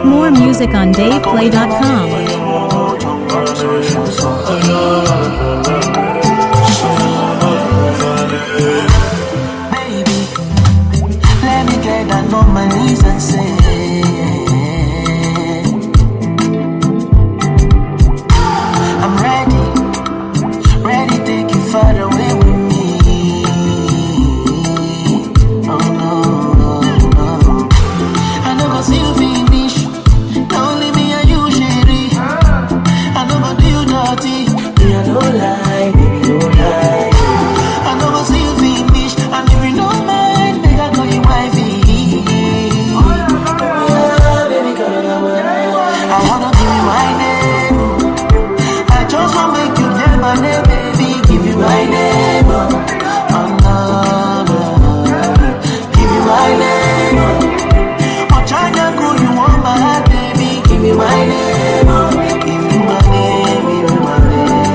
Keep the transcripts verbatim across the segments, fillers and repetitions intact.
More music on dave play dot com. Baby, let me get down on my knees and say, I'm ready, ready to take you far away with me. Oh no, no, no. I know go see you finish. Don't leave me and you, Sherry. I know go do you dirty. Yeah, don't lie, baby, don't lie. I know go see you finish. And if you don't mind, make I call you wifey. Yeah, baby, girl, I wanna give you my name. I just wanna make you tell my name, baby. Give you my name. Oh, no, no. Give you my name. Oh, China, girl, you want my heart, baby. Give me my name. Oh, give you my name. Give you my name.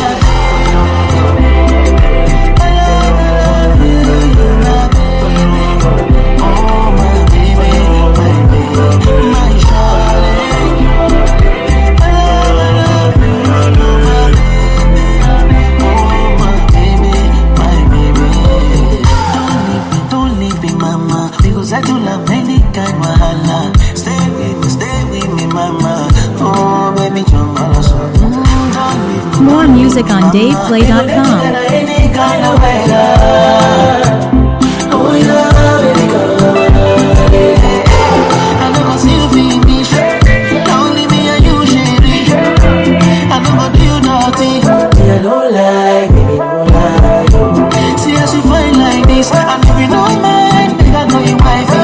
I love, I love you, you my baby. Oh, my baby, my baby, my darling. I love, I love you, you my baby. Oh, my baby, my baby. Don't leave me, don't leave me, mama, because I don't love any kind of wahala. Stay with me, stay with me, mama. Oh, baby, you're my soul. Mm, don't leave me. More music on dave play dot com. Any kind of weather. Oh, yeah, baby, girl. I know go see you finish. Don't leave me and you, Sherry. I know go do you dirty. Yeah, don't lie, baby, don't lie. See how she fine like this. And if you don't mind, make I call you wifey.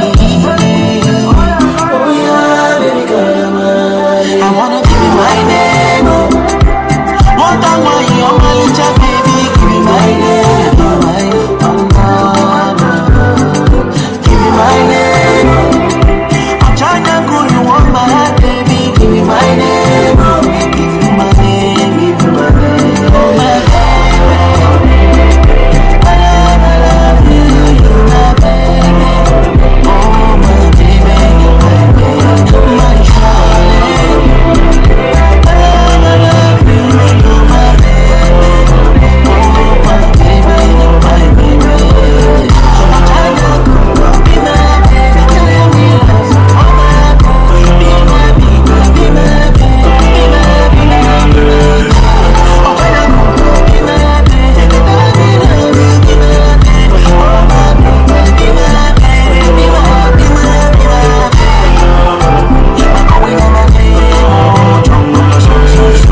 Oh, yeah, baby, girl. I wanna give you my name. One time while you're on my little baby, give me my name. Give me my name. Oh, no, no. Give me my name. I'm trying to call you on my heart, baby. Give me my name. Give you my name. Give you my name. Oh, my baby. I love, I love you. You my baby. Oh, my baby, my baby, my darling. I love, I love you. You my baby. Oh, my baby, my baby. I'm trying to be my baby. Tell me love. Oh, my baby. Be my baby. Be my baby. Be my baby. Be my baby. Oh, when I'm be my baby. Tell me love. Be my baby. Oh, my baby. Be my baby. Be my, be my, be my baby. I'm going on my game. Oh, jump on the so, so, so.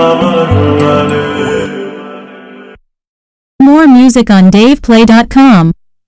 More music on dave play dot com.